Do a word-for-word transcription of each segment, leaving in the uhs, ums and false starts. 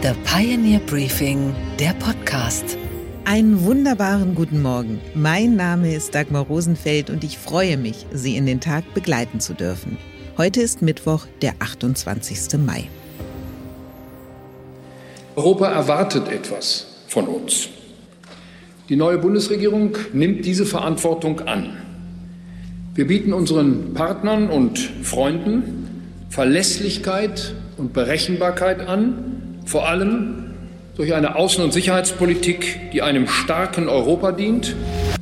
The Pioneer Briefing, der Podcast. Einen wunderbaren guten Morgen. Mein Name ist Dagmar Rosenfeld und ich freue mich, Sie in den Tag begleiten zu dürfen. Heute ist Mittwoch, der achtundzwanzigsten Mai. Europa erwartet etwas von uns. Die neue Bundesregierung nimmt diese Verantwortung an. Wir bieten unseren Partnern und Freunden Verlässlichkeit und Berechenbarkeit an, vor allem durch eine Außen- und Sicherheitspolitik, die einem starken Europa dient.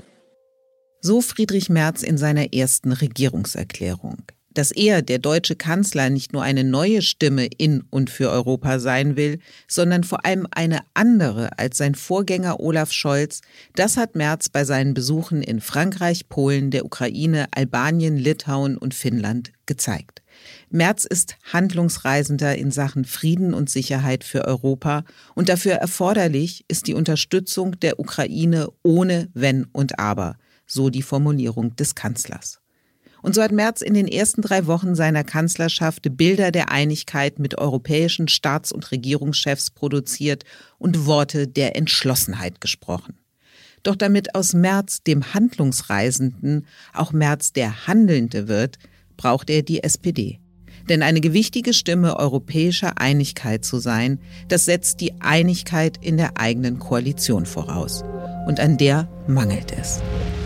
So Friedrich Merz in seiner ersten Regierungserklärung. Dass er, der deutsche Kanzler, nicht nur eine neue Stimme in und für Europa sein will, sondern vor allem eine andere als sein Vorgänger Olaf Scholz, das hat Merz bei seinen Besuchen in Frankreich, Polen, der Ukraine, Albanien, Litauen und Finnland gezeigt. Merz ist Handlungsreisender in Sachen Frieden und Sicherheit für Europa und dafür erforderlich ist die Unterstützung der Ukraine ohne Wenn und Aber, so die Formulierung des Kanzlers. Und so hat Merz in den ersten drei Wochen seiner Kanzlerschaft Bilder der Einigkeit mit europäischen Staats- und Regierungschefs produziert und Worte der Entschlossenheit gesprochen. Doch damit aus Merz, dem Handlungsreisenden, auch Merz der Handelnde wird, braucht er die S P D. Denn eine gewichtige Stimme europäischer Einigkeit zu sein, das setzt die Einigkeit in der eigenen Koalition voraus. Und an der mangelt es.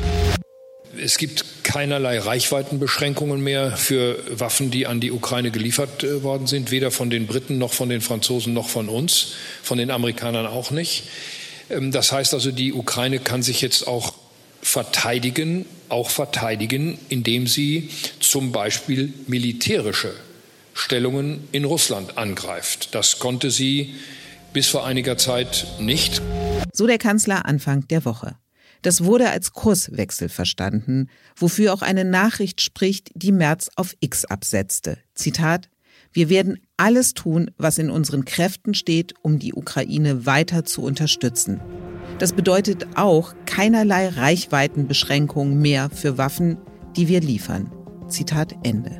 Es gibt keinerlei Reichweitenbeschränkungen mehr für Waffen, die an die Ukraine geliefert äh, worden sind, weder von den Briten noch von den Franzosen noch von uns, von den Amerikanern auch nicht. Ähm, das heißt also, die Ukraine kann sich jetzt auch verteidigen, auch verteidigen, indem sie zum Beispiel militärische Stellungen in Russland angreift. Das konnte sie bis vor einiger Zeit nicht. So der Kanzler Anfang der Woche. Das wurde als Kurswechsel verstanden, wofür auch eine Nachricht spricht, die Merz auf X absetzte. Zitat: Wir werden alles tun, was in unseren Kräften steht, um die Ukraine weiter zu unterstützen. Das bedeutet auch keinerlei Reichweitenbeschränkungen mehr für Waffen, die wir liefern. Zitat Ende.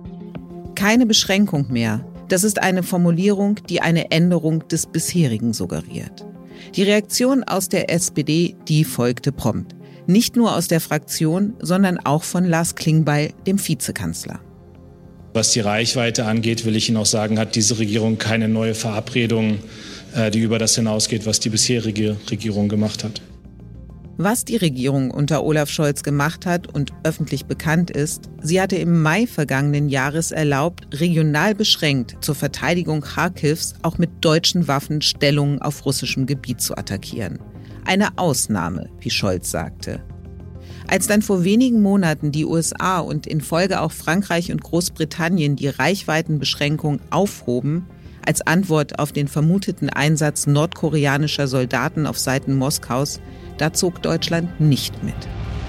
Keine Beschränkung mehr. Das ist eine Formulierung, die eine Änderung des bisherigen suggeriert. Die Reaktion aus der S P D, die folgte prompt. Nicht nur aus der Fraktion, sondern auch von Lars Klingbeil, dem Vizekanzler. Was die Reichweite angeht, will ich Ihnen auch sagen, hat diese Regierung keine neue Verabredung, die über das hinausgeht, was die bisherige Regierung gemacht hat. Was die Regierung unter Olaf Scholz gemacht hat und öffentlich bekannt ist, sie hatte im Mai vergangenen Jahres erlaubt, regional beschränkt zur Verteidigung Charkivs auch mit deutschen Waffen Stellungen auf russischem Gebiet zu attackieren. Eine Ausnahme, wie Scholz sagte. Als dann vor wenigen Monaten die U S A und in Folge auch Frankreich und Großbritannien die Reichweitenbeschränkung aufhoben, als Antwort auf den vermuteten Einsatz nordkoreanischer Soldaten auf Seiten Moskaus, da zog Deutschland nicht mit.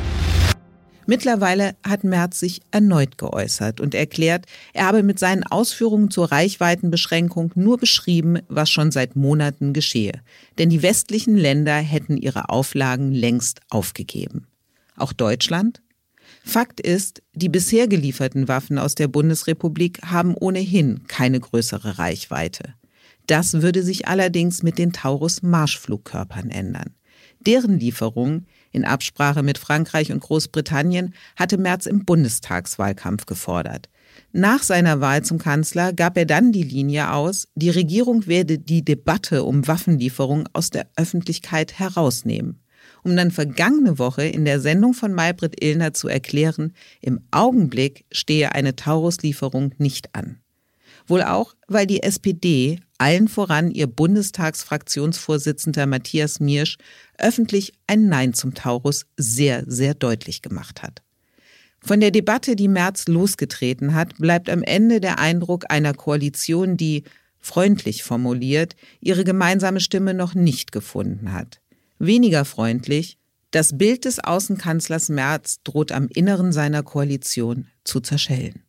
Mittlerweile hat Merz sich erneut geäußert und erklärt, er habe mit seinen Ausführungen zur Reichweitenbeschränkung nur beschrieben, was schon seit Monaten geschehe. Denn die westlichen Länder hätten ihre Auflagen längst aufgegeben. Auch Deutschland? Fakt ist, die bisher gelieferten Waffen aus der Bundesrepublik haben ohnehin keine größere Reichweite. Das würde sich allerdings mit den Taurus-Marschflugkörpern ändern. Deren Lieferung, in Absprache mit Frankreich und Großbritannien, hatte Merz im Bundestagswahlkampf gefordert. Nach seiner Wahl zum Kanzler gab er dann die Linie aus, die Regierung werde die Debatte um Waffenlieferung aus der Öffentlichkeit herausnehmen. Um dann vergangene Woche in der Sendung von Maybrit Illner zu erklären, im Augenblick stehe eine Taurus-Lieferung nicht an. Wohl auch, weil die S P D, allen voran ihr Bundestagsfraktionsvorsitzender Matthias Miersch, öffentlich ein Nein zum Taurus sehr, sehr deutlich gemacht hat. Von der Debatte, die Merz losgetreten hat, bleibt am Ende der Eindruck einer Koalition, die, freundlich formuliert, ihre gemeinsame Stimme noch nicht gefunden hat. Weniger freundlich, das Bild des Außenkanzlers Merz droht am Inneren seiner Koalition zu zerschellen.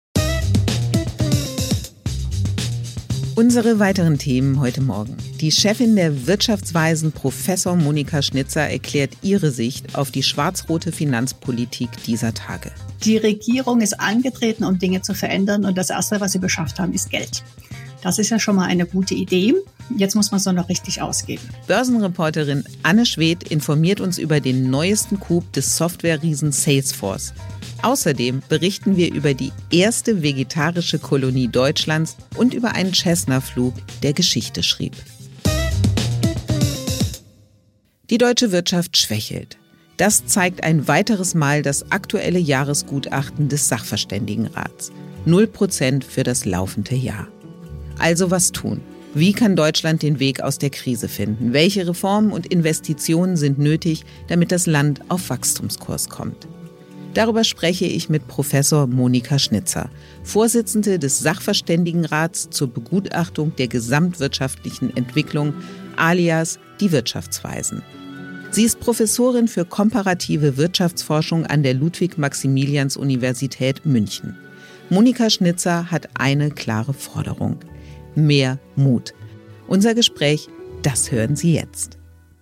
Unsere weiteren Themen heute Morgen. Die Chefin der Wirtschaftsweisen, Professor Monika Schnitzer, erklärt ihre Sicht auf die schwarz-rote Finanzpolitik dieser Tage. Die Regierung ist angetreten, um Dinge zu verändern, und das Erste, was sie beschafft haben, ist Geld. Das ist ja schon mal eine gute Idee. Jetzt muss man es nur noch richtig ausgeben. Börsenreporterin Anne Schwedt informiert uns über den neuesten Coup des Software-Riesen Salesforce. Außerdem berichten wir über die erste vegetarische Kolonie Deutschlands und über einen Cessna-Flug, der Geschichte schrieb. Die deutsche Wirtschaft schwächelt. Das zeigt ein weiteres Mal das aktuelle Jahresgutachten des Sachverständigenrats. Null Prozent für das laufende Jahr. Also was tun? Wie kann Deutschland den Weg aus der Krise finden? Welche Reformen und Investitionen sind nötig, damit das Land auf Wachstumskurs kommt? Darüber spreche ich mit Professor Monika Schnitzer, Vorsitzende des Sachverständigenrats zur Begutachtung der gesamtwirtschaftlichen Entwicklung, alias die Wirtschaftsweisen. Sie ist Professorin für komparative Wirtschaftsforschung an der Ludwig-Maximilians-Universität München. Monika Schnitzer hat eine klare Forderung: mehr Mut. Unser Gespräch, das hören Sie jetzt.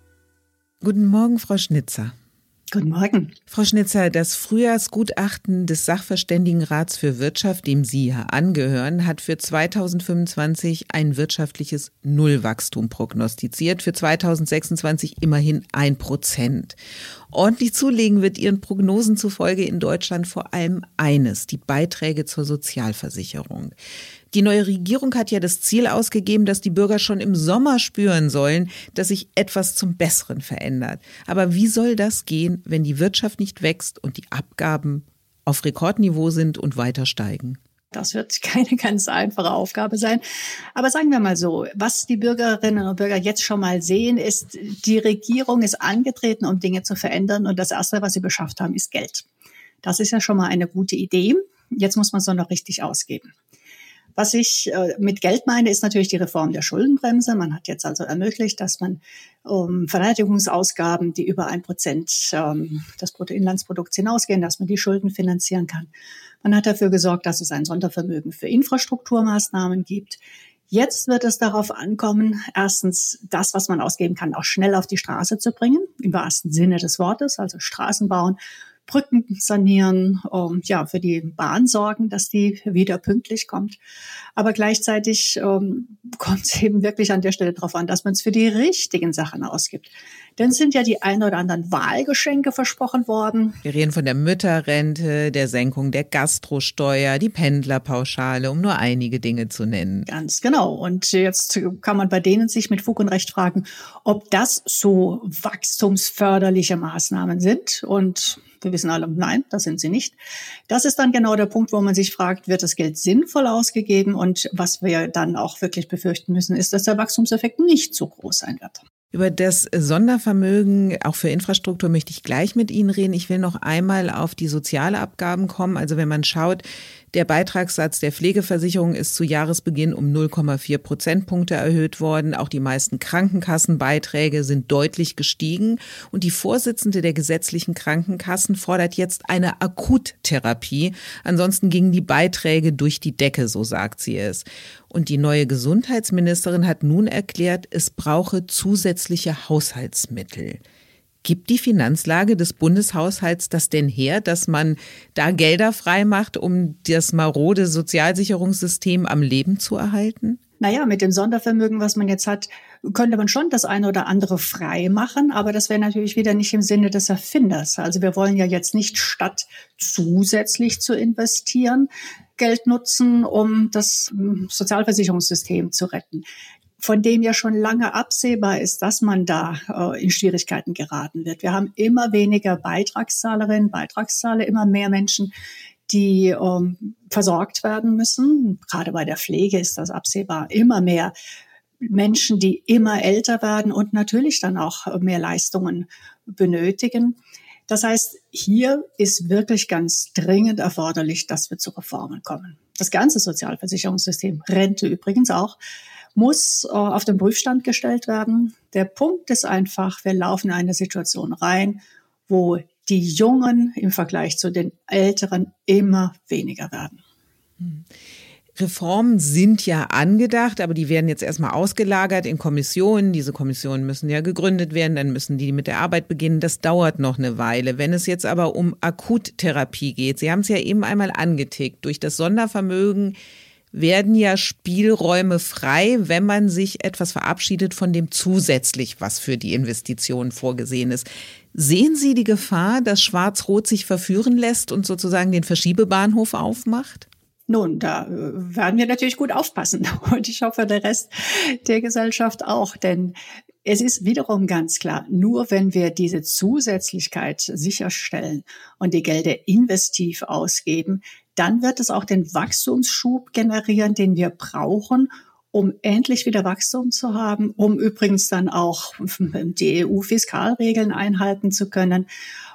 Guten Morgen, Frau Schnitzer. Guten Morgen. Frau Schnitzer, das Frühjahrsgutachten des Sachverständigenrats für Wirtschaft, dem Sie ja angehören, hat für zweitausendfünfundzwanzig ein wirtschaftliches Nullwachstum prognostiziert, für zweitausendsechsundzwanzig immerhin ein Prozent. Ordentlich zulegen wird Ihren Prognosen zufolge in Deutschland vor allem eines: die Beiträge zur Sozialversicherung. Die neue Regierung hat ja das Ziel ausgegeben, dass die Bürger schon im Sommer spüren sollen, dass sich etwas zum Besseren verändert. Aber wie soll das gehen, wenn die Wirtschaft nicht wächst und die Abgaben auf Rekordniveau sind und weiter steigen? Das wird keine ganz einfache Aufgabe sein. Aber sagen wir mal so, was die Bürgerinnen und Bürger jetzt schon mal sehen, ist, die Regierung ist angetreten, um Dinge zu verändern. Und das Erste, was sie beschafft haben, ist Geld. Das ist ja schon mal eine gute Idee. Jetzt muss man es nur noch richtig ausgeben. Was ich äh, mit Geld meine, ist natürlich die Reform der Schuldenbremse. Man hat jetzt also ermöglicht, dass man um Verteidigungsausgaben, die über ein Prozent ähm, des Bruttoinlandsprodukts hinausgehen, dass man die Schulden finanzieren kann. Man hat dafür gesorgt, dass es ein Sondervermögen für Infrastrukturmaßnahmen gibt. Jetzt wird es darauf ankommen, erstens das, was man ausgeben kann, auch schnell auf die Straße zu bringen, im wahrsten Sinne des Wortes, also Straßen bauen, Brücken sanieren, um, ja, für die Bahn sorgen, dass die wieder pünktlich kommt. Aber gleichzeitig um, kommt es eben wirklich an der Stelle darauf an, dass man es für die richtigen Sachen ausgibt. Denn es sind ja die ein oder anderen Wahlgeschenke versprochen worden. Wir reden von der Mütterrente, der Senkung der Gastrosteuer, die Pendlerpauschale, um nur einige Dinge zu nennen. Ganz genau. Und jetzt kann man bei denen sich mit Fug und Recht fragen, ob das so wachstumsförderliche Maßnahmen sind. Und wir wissen alle, nein, das sind sie nicht. Das ist dann genau der Punkt, wo man sich fragt, wird das Geld sinnvoll ausgegeben? Und was wir dann auch wirklich befürchten müssen, ist, dass der Wachstumseffekt nicht so groß sein wird. Über das Sondervermögen, auch für Infrastruktur, möchte ich gleich mit Ihnen reden. Ich will noch einmal auf die Sozialabgaben kommen. Also wenn man schaut, der Beitragssatz der Pflegeversicherung ist zu Jahresbeginn um null Komma vier Prozentpunkte erhöht worden. Auch die meisten Krankenkassenbeiträge sind deutlich gestiegen. Und die Vorsitzende der gesetzlichen Krankenkassen fordert jetzt eine Akuttherapie. Ansonsten gingen die Beiträge durch die Decke, so sagt sie es. Und die neue Gesundheitsministerin hat nun erklärt, es brauche zusätzliche Haushaltsmittel. Gibt die Finanzlage des Bundeshaushalts das denn her, dass man da Gelder frei macht, um das marode Sozialsicherungssystem am Leben zu erhalten? Naja, mit dem Sondervermögen, was man jetzt hat, könnte man schon das eine oder andere frei machen, aber das wäre natürlich wieder nicht im Sinne des Erfinders. Also wir wollen ja jetzt nicht, statt zusätzlich zu investieren, Geld nutzen, um das Sozialversicherungssystem zu retten, von dem ja schon lange absehbar ist, dass man da äh, in Schwierigkeiten geraten wird. Wir haben immer weniger Beitragszahlerinnen, Beitragszahler, immer mehr Menschen, die ähm, versorgt werden müssen. Gerade bei der Pflege ist das absehbar. Immer mehr Menschen, die immer älter werden und natürlich dann auch mehr Leistungen benötigen. Das heißt, hier ist wirklich ganz dringend erforderlich, dass wir zu Reformen kommen. Das ganze Sozialversicherungssystem, Rente übrigens auch, muss äh, auf den Prüfstand gestellt werden. Der Punkt ist einfach, wir laufen in eine Situation rein, wo die Jungen im Vergleich zu den Älteren immer weniger werden. Reformen sind ja angedacht, aber die werden jetzt erstmal ausgelagert in Kommissionen. Diese Kommissionen müssen ja gegründet werden, dann müssen die mit der Arbeit beginnen. Das dauert noch eine Weile. Wenn es jetzt aber um Akuttherapie geht, Sie haben es ja eben einmal angetickt, durch das Sondervermögen werden ja Spielräume frei, wenn man sich etwas verabschiedet von dem zusätzlich, was für die Investition vorgesehen ist. Sehen Sie die Gefahr, dass Schwarz-Rot sich verführen lässt und sozusagen den Verschiebebahnhof aufmacht? Nun, da werden wir natürlich gut aufpassen und ich hoffe, der Rest der Gesellschaft auch, denn es ist wiederum ganz klar, nur wenn wir diese Zusätzlichkeit sicherstellen und die Gelder investiv ausgeben, dann wird es auch den Wachstumsschub generieren, den wir brauchen, um endlich wieder Wachstum zu haben, um übrigens dann auch die E U-Fiskalregeln einhalten zu können,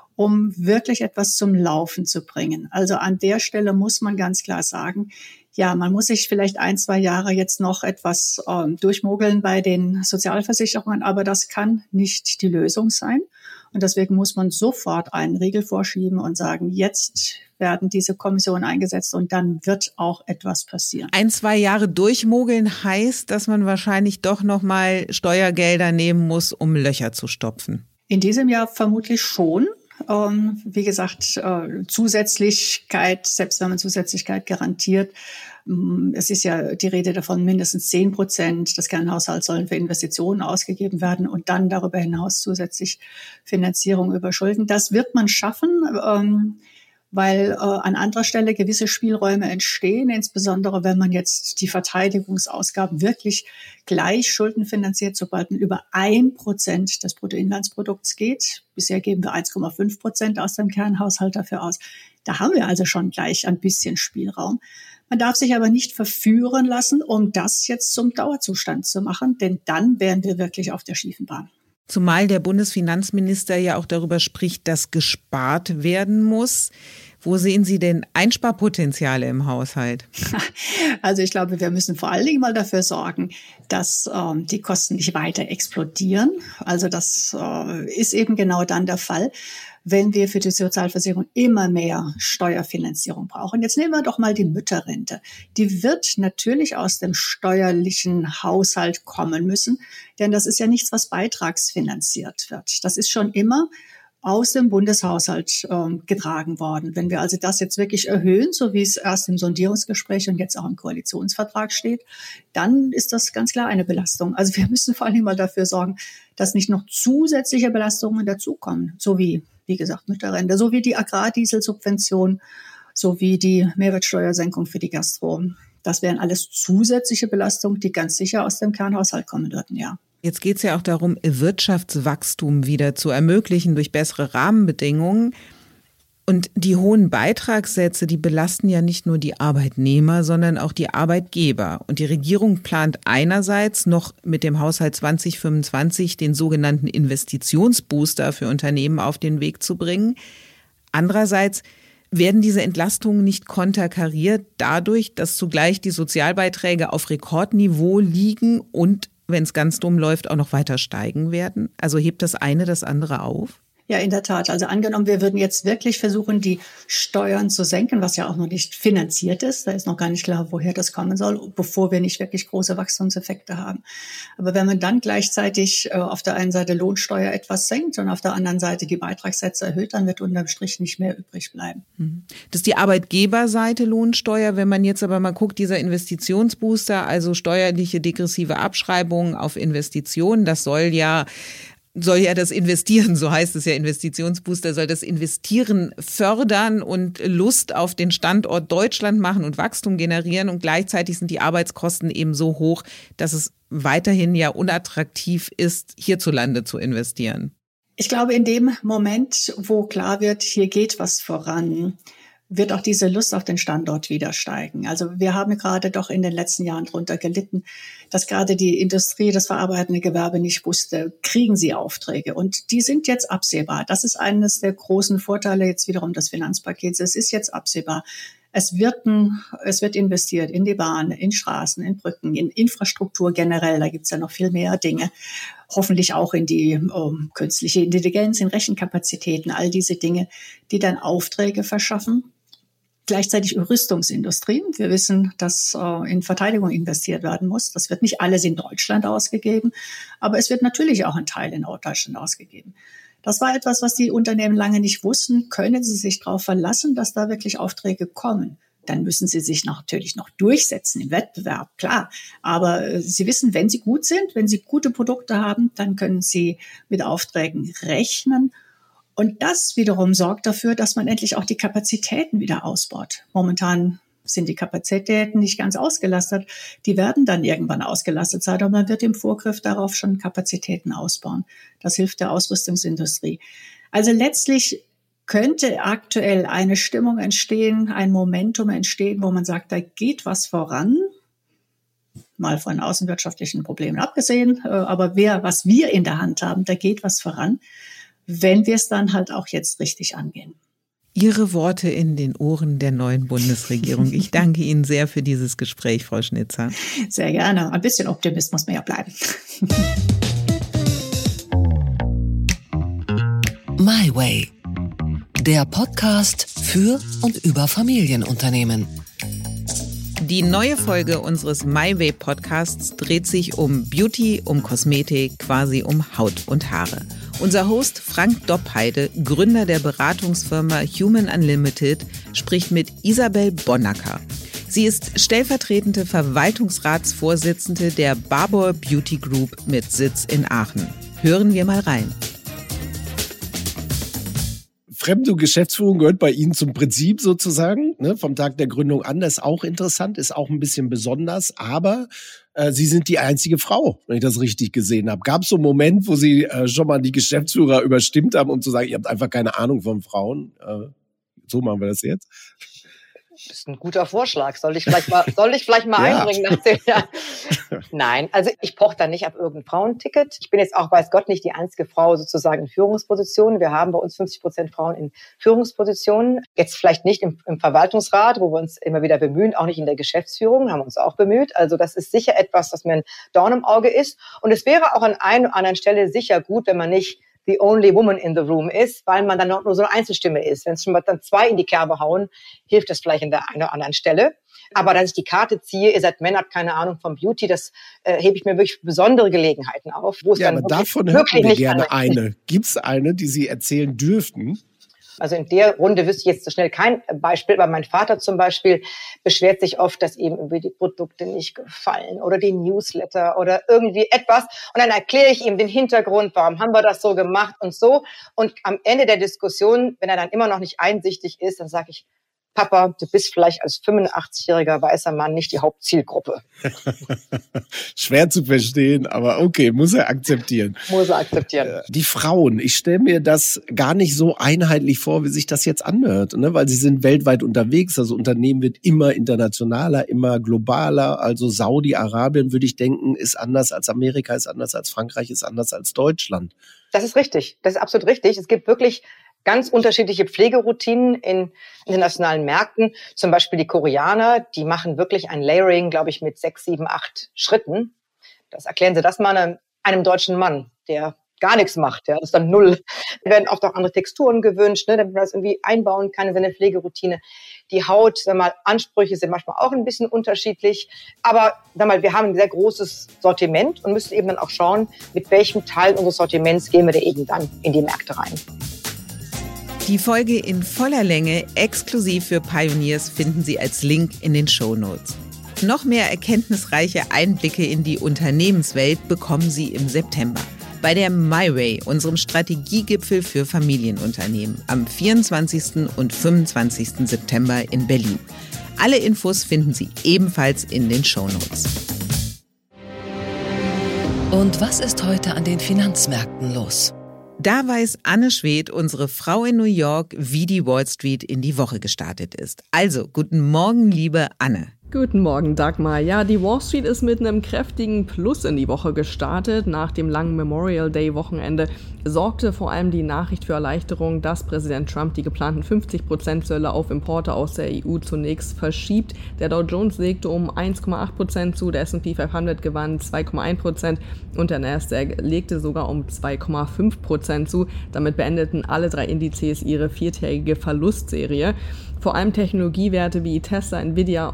um wirklich etwas zum Laufen zu bringen. Also an der Stelle muss man ganz klar sagen, ja, man muss sich vielleicht ein, zwei Jahre jetzt noch etwas ähm, durchmogeln bei den Sozialversicherungen, aber das kann nicht die Lösung sein. Und deswegen muss man sofort einen Riegel vorschieben und sagen, jetzt werden diese Kommissionen eingesetzt und dann wird auch etwas passieren. Ein, zwei Jahre durchmogeln heißt, dass man wahrscheinlich doch noch mal Steuergelder nehmen muss, um Löcher zu stopfen. In diesem Jahr vermutlich schon. Ähm, wie gesagt, äh, Zusätzlichkeit, selbst wenn man Zusätzlichkeit garantiert, ähm, es ist ja die Rede davon, mindestens zehn Prozent des Kernhaushalts sollen für Investitionen ausgegeben werden und dann darüber hinaus zusätzlich Finanzierung über Schulden. Das wird man schaffen, ähm, weil äh, an anderer Stelle gewisse Spielräume entstehen, insbesondere wenn man jetzt die Verteidigungsausgaben wirklich gleich schuldenfinanziert, sobald man über ein Prozent des Bruttoinlandsprodukts geht. Bisher geben wir eins Komma fünf Prozent aus dem Kernhaushalt dafür aus. Da haben wir also schon gleich ein bisschen Spielraum. Man darf sich aber nicht verführen lassen, um das jetzt zum Dauerzustand zu machen, denn dann wären wir wirklich auf der schiefen Bahn. Zumal der Bundesfinanzminister ja auch darüber spricht, dass gespart werden muss. Wo sehen Sie denn Einsparpotenziale im Haushalt? Also ich glaube, wir müssen vor allen Dingen mal dafür sorgen, dass ähm, die Kosten nicht weiter explodieren. Also das äh, ist eben genau dann der Fall, wenn wir für die Sozialversicherung immer mehr Steuerfinanzierung brauchen. Jetzt nehmen wir doch mal die Mütterrente. Die wird natürlich aus dem steuerlichen Haushalt kommen müssen, denn das ist ja nichts, was beitragsfinanziert wird. Das ist schon immer aus dem Bundeshaushalt ähm, getragen worden. Wenn wir also das jetzt wirklich erhöhen, so wie es erst im Sondierungsgespräch und jetzt auch im Koalitionsvertrag steht, dann ist das ganz klar eine Belastung. Also wir müssen vor allem mal dafür sorgen, dass nicht noch zusätzliche Belastungen dazukommen, so wie, wie gesagt, Mütterrente, so wie die Agrardieselsubvention, so wie die Mehrwertsteuersenkung für die Gastro. Das wären alles zusätzliche Belastungen, die ganz sicher aus dem Kernhaushalt kommen würden, ja. Jetzt geht es ja auch darum, Wirtschaftswachstum wieder zu ermöglichen durch bessere Rahmenbedingungen. Und die hohen Beitragssätze, die belasten ja nicht nur die Arbeitnehmer, sondern auch die Arbeitgeber. Und die Regierung plant einerseits noch mit dem Haushalt zwanzig fünfundzwanzig den sogenannten Investitionsbooster für Unternehmen auf den Weg zu bringen. Andererseits werden diese Entlastungen nicht konterkariert dadurch, dass zugleich die Sozialbeiträge auf Rekordniveau liegen und, wenn es ganz dumm läuft, auch noch weiter steigen werden? Also hebt das eine das andere auf? Ja, in der Tat. Also angenommen, wir würden jetzt wirklich versuchen, die Steuern zu senken, was ja auch noch nicht finanziert ist. Da ist noch gar nicht klar, woher das kommen soll, bevor wir nicht wirklich große Wachstumseffekte haben. Aber wenn man dann gleichzeitig äh, auf der einen Seite Lohnsteuer etwas senkt und auf der anderen Seite die Beitragssätze erhöht, dann wird unterm Strich nicht mehr übrig bleiben. Das ist die Arbeitgeberseite Lohnsteuer. Wenn man jetzt aber mal guckt, dieser Investitionsbooster, also steuerliche degressive Abschreibungen auf Investitionen, das soll ja soll ja das Investieren, so heißt es ja, Investitionsbooster, soll das Investieren fördern und Lust auf den Standort Deutschland machen und Wachstum generieren. Und gleichzeitig sind die Arbeitskosten eben so hoch, dass es weiterhin ja unattraktiv ist, hierzulande zu investieren. Ich glaube, in dem Moment, wo klar wird, hier geht was voran, wird auch diese Lust auf den Standort wieder steigen. Also wir haben gerade doch in den letzten Jahren darunter gelitten, dass gerade die Industrie, das verarbeitende Gewerbe nicht wusste, kriegen sie Aufträge. Und die sind jetzt absehbar. Das ist eines der großen Vorteile jetzt wiederum des Finanzpakets. Es ist jetzt absehbar. Es wird, ein, es wird investiert in die Bahn, in Straßen, in Brücken, in Infrastruktur generell. Da gibt's ja noch viel mehr Dinge. Hoffentlich auch in die um, künstliche Intelligenz, in Rechenkapazitäten, all diese Dinge, die dann Aufträge verschaffen. Gleichzeitig Rüstungsindustrie. Wir wissen, dass äh, in Verteidigung investiert werden muss. Das wird nicht alles in Deutschland ausgegeben, aber es wird natürlich auch ein Teil in Norddeutschland ausgegeben. Das war etwas, was die Unternehmen lange nicht wussten. Können sie sich darauf verlassen, dass da wirklich Aufträge kommen? Dann müssen sie sich natürlich noch durchsetzen im Wettbewerb, klar. Aber sie wissen, wenn sie gut sind, wenn sie gute Produkte haben, dann können sie mit Aufträgen rechnen. Und das wiederum sorgt dafür, dass man endlich auch die Kapazitäten wieder ausbaut. Momentan sind die Kapazitäten nicht ganz ausgelastet. Die werden dann irgendwann ausgelastet sein, aber man wird im Vorgriff darauf schon Kapazitäten ausbauen. Das hilft der Ausrüstungsindustrie. Also letztlich könnte aktuell eine Stimmung entstehen, ein Momentum entstehen, wo man sagt, da geht was voran, mal von außenwirtschaftlichen Problemen abgesehen, aber wer, was wir in der Hand haben, da geht was voran, wenn wir es dann halt auch jetzt richtig angehen. Ihre Worte in den Ohren der neuen Bundesregierung. Ich danke Ihnen sehr für dieses Gespräch, Frau Schnitzer. Sehr gerne. Ein bisschen Optimist muss man ja bleiben. My Way. Der Podcast für und über Familienunternehmen. Die neue Folge unseres My Way Podcasts dreht sich um Beauty, um Kosmetik, quasi um Haut und Haare. Unser Host Frank Doppheide, Gründer der Beratungsfirma Human Unlimited, spricht mit Isabel Bonnacker. Sie ist stellvertretende Verwaltungsratsvorsitzende der Barbour Beauty Group mit Sitz in Aachen. Hören wir mal rein. Fremde Geschäftsführung gehört bei Ihnen zum Prinzip sozusagen, ne, vom Tag der Gründung an. Das ist auch interessant, ist auch ein bisschen besonders, aber äh, Sie sind die einzige Frau, wenn ich das richtig gesehen habe. Gab es so einen Moment, wo Sie äh, schon mal die Geschäftsführer überstimmt haben, um zu sagen, ihr habt einfach keine Ahnung von Frauen? Äh, so machen wir das jetzt. Das ist ein guter Vorschlag. Soll ich vielleicht mal, soll ich vielleicht mal ja. einbringen? Nach dem Jahr? Nein, also ich poche da nicht ab irgendein Frauenticket. Ich bin jetzt auch, weiß Gott, nicht die einzige Frau sozusagen in Führungspositionen. Wir haben bei uns fünfzig Prozent Frauen in Führungspositionen. Jetzt vielleicht nicht im, im Verwaltungsrat, wo wir uns immer wieder bemühen, auch nicht in der Geschäftsführung, haben wir uns auch bemüht. Also das ist sicher etwas, was mir ein Dorn im Auge ist. Und es wäre auch an einer oder anderen Stelle sicher gut, wenn man nicht the only woman in the room ist, weil man dann noch nur so eine Einzelstimme ist. Wenn es schon mal dann zwei in die Kerbe hauen, hilft das vielleicht an der einen oder anderen Stelle. Aber dass ich die Karte ziehe, ihr seid Männer, habt keine Ahnung vom Beauty, das äh, hebe ich mir wirklich für besondere Gelegenheiten auf. Wo es ja, dann aber wirklich, davon wirklich hätten wir nicht gerne kann. eine. Gibt es eine, die Sie erzählen dürften? Also in der Runde wüsste ich jetzt so schnell kein Beispiel, aber mein Vater zum Beispiel beschwert sich oft, dass ihm irgendwie die Produkte nicht gefallen oder die Newsletter oder irgendwie etwas. Und dann erkläre ich ihm den Hintergrund, warum haben wir das so gemacht und so. Und am Ende der Diskussion, wenn er dann immer noch nicht einsichtig ist, dann sage ich, Papa, du bist vielleicht als fünfundachtzigjähriger weißer Mann nicht die Hauptzielgruppe. Schwer zu verstehen, aber okay, muss er akzeptieren. Muss er akzeptieren. Die Frauen, ich stelle mir das gar nicht so einheitlich vor, wie sich das jetzt anhört, ne? Weil sie sind weltweit unterwegs, das Unternehmen wird immer internationaler, immer globaler, also Saudi-Arabien, würde ich denken, ist anders als Amerika, ist anders als Frankreich, ist anders als Deutschland. Das ist richtig, das ist absolut richtig. Es gibt wirklich ganz unterschiedliche Pflegeroutinen in internationalen Märkten. Zum Beispiel die Koreaner, die machen wirklich ein Layering, glaube ich, mit sechs, sieben, acht Schritten. Das erklären Sie das mal einem, einem deutschen Mann, der gar nichts macht. Ja, das ist dann null. Da werden oft auch andere Texturen gewünscht, ne, damit man das irgendwie einbauen kann in seine Pflegeroutine. Die Haut, sag mal, Ansprüche sind manchmal auch ein bisschen unterschiedlich. Aber sag mal, wir haben ein sehr großes Sortiment und müssen eben dann auch schauen, mit welchem Teil unseres Sortiments gehen wir da eben dann in die Märkte rein. Die Folge in voller Länge, exklusiv für Pioneers, finden Sie als Link in den Shownotes. Noch mehr erkenntnisreiche Einblicke in die Unternehmenswelt bekommen Sie im September bei der My Way, unserem Strategiegipfel für Familienunternehmen, am vierundzwanzigsten und fünfundzwanzigsten September in Berlin. Alle Infos finden Sie ebenfalls in den Shownotes. Und was ist heute an den Finanzmärkten los? Da weiß Anne Schwedt, unsere Frau in New York, wie die Wall Street in die Woche gestartet ist. Also, guten Morgen, liebe Anne. Guten Morgen, Dagmar. Ja, die Wall Street ist mit einem kräftigen Plus in die Woche gestartet. Nach dem langen Memorial Day Wochenende sorgte vor allem die Nachricht für Erleichterung, dass Präsident Trump die geplanten fünfzig Prozent Zölle auf Importe aus der E U zunächst verschiebt. Der Dow Jones legte um eins Komma acht Prozent zu, der S und P fünfhundert gewann zwei Komma eins Prozent und der Nasdaq legte sogar um zwei Komma fünf Prozent zu. Damit beendeten alle drei Indizes ihre viertägige Verlustserie. Vor allem Technologiewerte wie Tesla, Nvidia und Apple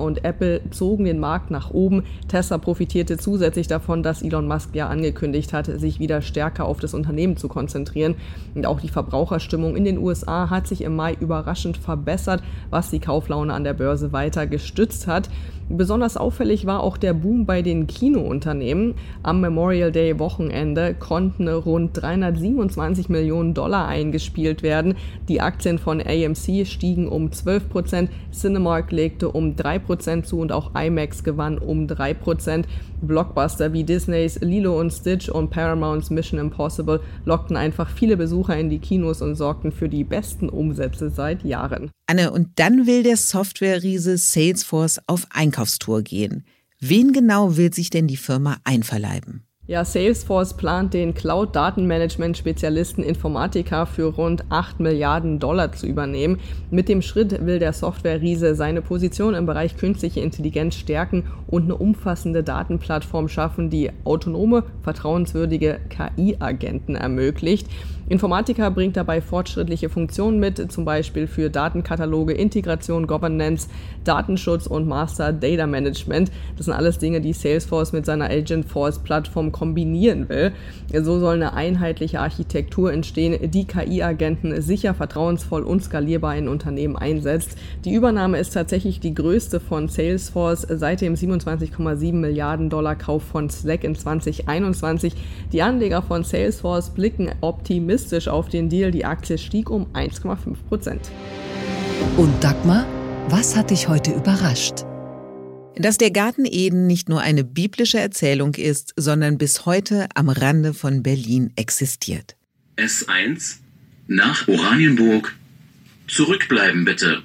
Apple zogen den Markt nach oben. Tesla profitierte zusätzlich davon, dass Elon Musk ja angekündigt hatte, sich wieder stärker auf das Unternehmen zu konzentrieren. Und auch die Verbraucherstimmung in den U S A hat sich im Mai überraschend verbessert, was die Kauflaune an der Börse weiter gestützt hat. Besonders auffällig war auch der Boom bei den Kinounternehmen. Am Memorial Day Wochenende konnten rund dreihundertsiebenundzwanzig Millionen Dollar eingespielt werden. Die Aktien von A M C stiegen um zwölf Prozent, Cinemark legte um drei Prozent zu und auch IMAX gewann um drei Prozent. Blockbuster wie Disneys Lilo und Stitch und Paramounts Mission Impossible lockten einfach viele Besucher in die Kinos und sorgten für die besten Umsätze seit Jahren. Anne, und dann will der Software-Riese Salesforce auf Einkaufstour gehen. Wen genau will sich denn die Firma einverleiben? Ja, Salesforce plant den Cloud-Datenmanagement-Spezialisten Informatica für rund acht Milliarden Dollar zu übernehmen. Mit dem Schritt will der Software-Riese seine Position im Bereich künstliche Intelligenz stärken und eine umfassende Datenplattform schaffen, die autonome, vertrauenswürdige K I-Agenten ermöglicht. Informatica bringt dabei fortschrittliche Funktionen mit, zum Beispiel für Datenkataloge, Integration, Governance, Datenschutz und Master Data Management. Das sind alles Dinge, die Salesforce mit seiner Agentforce-Plattform kombinieren will. So soll eine einheitliche Architektur entstehen, die K I-Agenten sicher, vertrauensvoll und skalierbar in Unternehmen einsetzt. Die Übernahme ist tatsächlich die größte von Salesforce seit dem siebenundzwanzig Komma sieben Milliarden Dollar Kauf von Slack in zwanzig einundzwanzig. Die Anleger von Salesforce blicken optimistisch auf den Deal. Die Aktie stieg um eins Komma fünf Prozent. Und Dagmar, was hat dich heute überrascht? Dass der Garten Eden nicht nur eine biblische Erzählung ist, sondern bis heute am Rande von Berlin existiert. S eins, nach Oranienburg. Zurückbleiben bitte.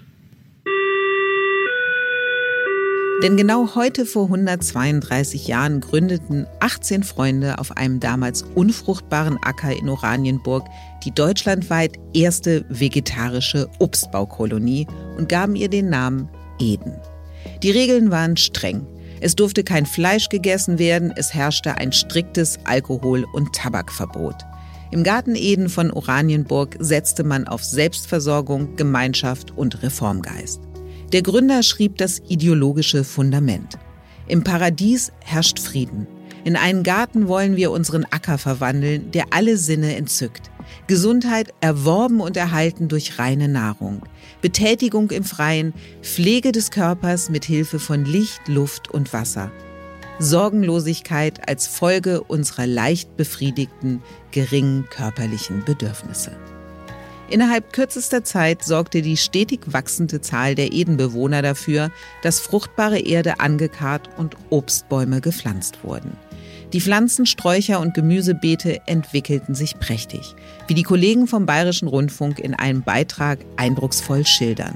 Denn genau heute vor hundertzweiunddreißig Jahren gründeten achtzehn Freunde auf einem damals unfruchtbaren Acker in Oranienburg die deutschlandweit erste vegetarische Obstbaukolonie und gaben ihr den Namen Eden. Die Regeln waren streng. Es durfte kein Fleisch gegessen werden, es herrschte ein striktes Alkohol- und Tabakverbot. Im Garten Eden von Oranienburg setzte man auf Selbstversorgung, Gemeinschaft und Reformgeist. Der Gründer schrieb das ideologische Fundament. Im Paradies herrscht Frieden. In einen Garten wollen wir unseren Acker verwandeln, der alle Sinne entzückt. Gesundheit erworben und erhalten durch reine Nahrung. Betätigung im Freien, Pflege des Körpers mit Hilfe von Licht, Luft und Wasser. Sorgenlosigkeit als Folge unserer leicht befriedigten, geringen körperlichen Bedürfnisse. Innerhalb kürzester Zeit sorgte die stetig wachsende Zahl der Edenbewohner dafür, dass fruchtbare Erde angekarrt und Obstbäume gepflanzt wurden. Die Pflanzen, Sträucher und Gemüsebeete entwickelten sich prächtig, wie die Kollegen vom Bayerischen Rundfunk in einem Beitrag eindrucksvoll schildern.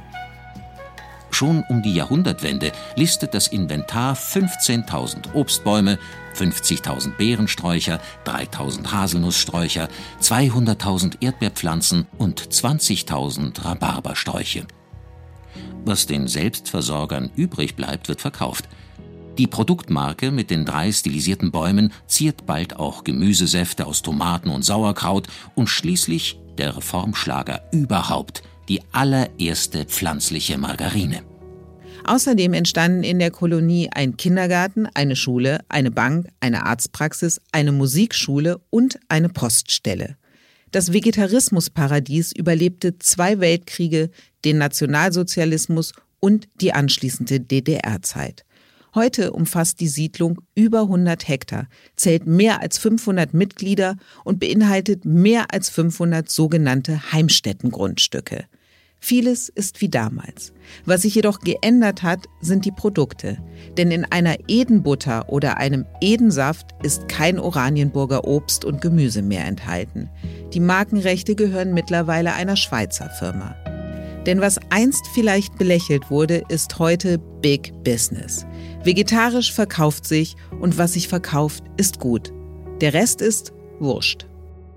Schon um die Jahrhundertwende listet das Inventar fünfzehntausend Obstbäume, fünfzigtausend Beerensträucher, dreitausend Haselnusssträucher, zweihunderttausend Erdbeerpflanzen und zwanzigtausend Rhabarbersträuche. Was den Selbstversorgern übrig bleibt, wird verkauft. Die Produktmarke mit den drei stilisierten Bäumen ziert bald auch Gemüsesäfte aus Tomaten und Sauerkraut und schließlich der Reformschlager überhaupt, die allererste pflanzliche Margarine. Außerdem entstanden in der Kolonie ein Kindergarten, eine Schule, eine Bank, eine Arztpraxis, eine Musikschule und eine Poststelle. Das Vegetarismusparadies überlebte zwei Weltkriege, den Nationalsozialismus und die anschließende D D R-Zeit. Heute umfasst die Siedlung über hundert Hektar, zählt mehr als fünfhundert Mitglieder und beinhaltet mehr als fünfhundert sogenannte Heimstättengrundstücke. Vieles ist wie damals. Was sich jedoch geändert hat, sind die Produkte. Denn in einer Edenbutter oder einem Edensaft ist kein Oranienburger Obst und Gemüse mehr enthalten. Die Markenrechte gehören mittlerweile einer Schweizer Firma. Denn was einst vielleicht belächelt wurde, ist heute Big Business. Vegetarisch verkauft sich und was sich verkauft, ist gut. Der Rest ist Wurscht.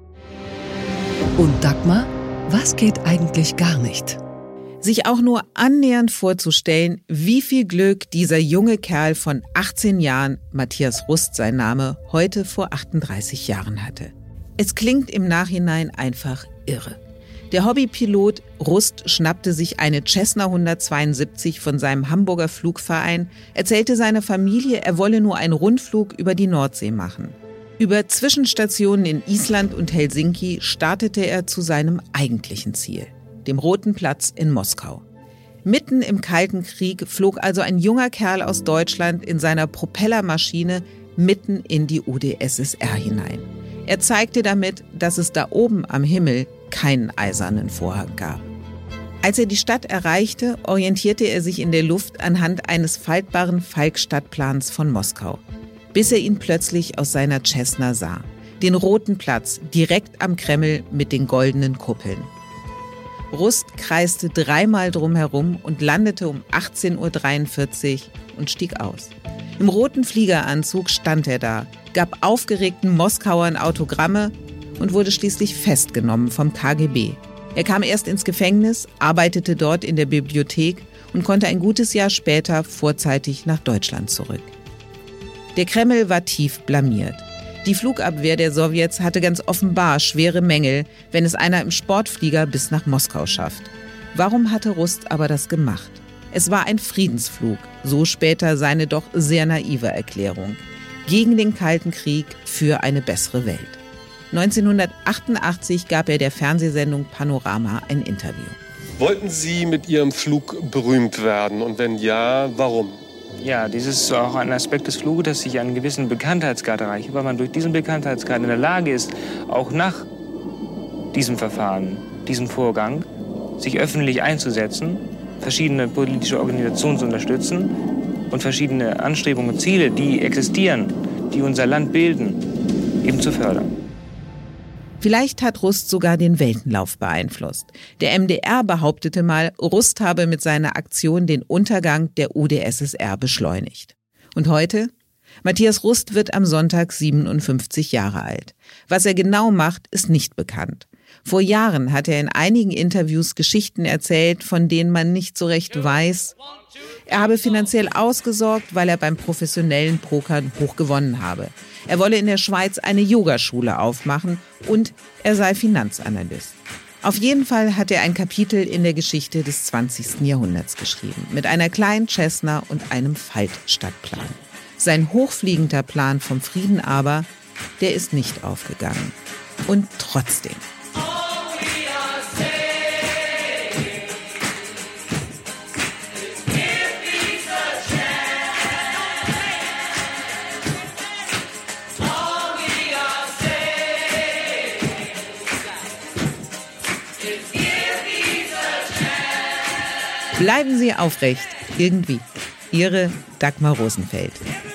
Und Dagmar, was geht eigentlich gar nicht? Sich auch nur annähernd vorzustellen, wie viel Glück dieser junge Kerl von achtzehn Jahren, Matthias Rust sein Name, heute vor achtunddreißig Jahren hatte. Es klingt im Nachhinein einfach irre. Der Hobbypilot Rust schnappte sich eine Cessna hundertzweiundsiebzig von seinem Hamburger Flugverein, erzählte seiner Familie, er wolle nur einen Rundflug über die Nordsee machen. Über Zwischenstationen in Island und Helsinki startete er zu seinem eigentlichen Ziel, dem Roten Platz in Moskau. Mitten im Kalten Krieg flog also ein junger Kerl aus Deutschland in seiner Propellermaschine mitten in die U d S S R hinein. Er zeigte damit, dass es da oben am Himmel keinen eisernen Vorhang gab. Als er die Stadt erreichte, orientierte er sich in der Luft anhand eines faltbaren Falk-Stadtplans von Moskau, bis er ihn plötzlich aus seiner Cessna sah. Den Roten Platz, direkt am Kreml mit den goldenen Kuppeln. Rust kreiste dreimal drumherum und landete um achtzehn Uhr dreiundvierzig und stieg aus. Im roten Fliegeranzug stand er da, gab aufgeregten Moskauern Autogramme und wurde schließlich festgenommen vom K G B. Er kam erst ins Gefängnis, arbeitete dort in der Bibliothek und konnte ein gutes Jahr später vorzeitig nach Deutschland zurück. Der Kreml war tief blamiert. Die Flugabwehr der Sowjets hatte ganz offenbar schwere Mängel, wenn es einer im Sportflieger bis nach Moskau schafft. Warum hatte Rust aber das gemacht? Es war ein Friedensflug, so später seine doch sehr naive Erklärung. Gegen den Kalten Krieg, für eine bessere Welt. neunzehnhundertachtundachtzig gab er der Fernsehsendung Panorama ein Interview. Wollten Sie mit Ihrem Flug berühmt werden? Und wenn ja, warum? Ja, dies ist auch ein Aspekt des Fluges, dass ich einen gewissen Bekanntheitsgrad erreiche, weil man durch diesen Bekanntheitsgrad in der Lage ist, auch nach diesem Verfahren, diesem Vorgang, sich öffentlich einzusetzen, verschiedene politische Organisationen zu unterstützen und verschiedene Anstrebungen und Ziele, die existieren, die unser Land bilden, eben zu fördern. Vielleicht hat Rust sogar den Weltenlauf beeinflusst. Der M D R behauptete mal, Rust habe mit seiner Aktion den Untergang der U d S S R beschleunigt. Und heute? Matthias Rust wird am Sonntag siebenundfünfzig Jahre alt. Was er genau macht, ist nicht bekannt. Vor Jahren hat er in einigen Interviews Geschichten erzählt, von denen man nicht so recht weiß. Er habe finanziell ausgesorgt, weil er beim professionellen Pokern hoch gewonnen habe. Er wolle in der Schweiz eine Yogaschule aufmachen und er sei Finanzanalyst. Auf jeden Fall hat er ein Kapitel in der Geschichte des zwanzigsten Jahrhunderts geschrieben, mit einer kleinen Cessna und einem Faltstadtplan. Sein hochfliegender Plan vom Frieden aber, der ist nicht aufgegangen. Und trotzdem. Bleiben Sie aufrecht, irgendwie. Ihre Dagmar Rosenfeld.